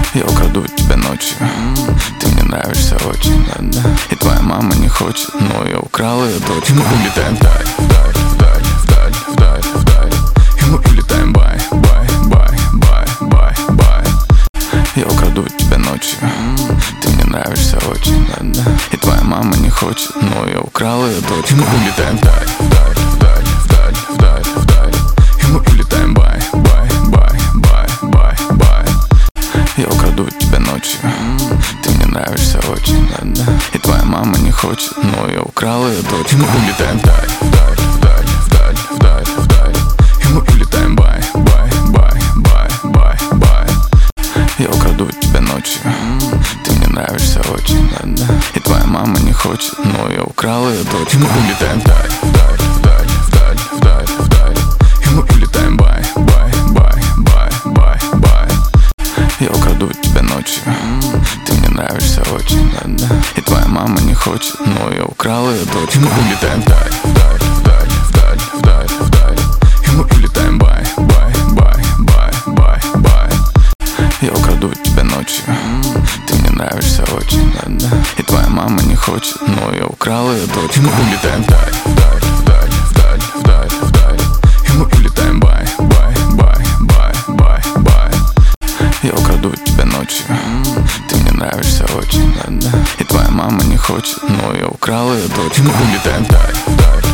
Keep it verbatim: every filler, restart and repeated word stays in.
Я украду тебя ночью. Ты мне нравишься очень. И твоя мама не хочет, но я украл ее дочку. Мы улетаем вдаль, вдаль, вдаль, вдаль, вдаль, вдаль. И мы улетаем бай, бай, бай, бай, бай, бай. Я украду тебя ночью. Ты мне нравишься очень. И твоя мама не хочет, но я украл ее дочку. Мы улетаем вдаль, вдаль, вдаль, вдаль, вдаль, вдаль. И мы улетаем бай, бай, бай, бай, бай, бай. Я украду тебя ночью. Ты мне нравишься очень. И твоя мама не хочет, но я украл ее дочку. Мы улетаем вдаль, вдаль, вдаль, вдаль, вдаль, вдаль. И мы улетаем бай, бай, бай, бай, бай, бай. Я украду тебя ночью. Ты мне нравишься очень. И твоя мама не хочет, но я украл ее дочку. Мы улетаем вдаль, вдаль, вдаль, вдаль, вдаль, вдаль. И мы улетаем бай, бай, бай, бай, бай, бай. Я украду тебя ночью. Ты мне нравишься очень. И твоя мама не хочет, но я украл ее дочку. Мы улетаем вдаль, вдаль, вдаль, вдаль, вдаль, вдаль. И мы улетаем бай, бай, бай, бай, бай, бай. Я украду тебя ночью. Ты мне нравишься очень. И твоя мама не хочет, но я украл ее дочку. Мы улетаем вдаль, вдаль, вдаль, вдаль, вдаль, вдаль. И мы улетаем бай, бай, бай, бай, бай, бай. Я украду тебя ночью. Ты мне нравишься очень. И твоя мама не хочет, но я украл ее дочку. Мы улетаем вдаль, вдаль.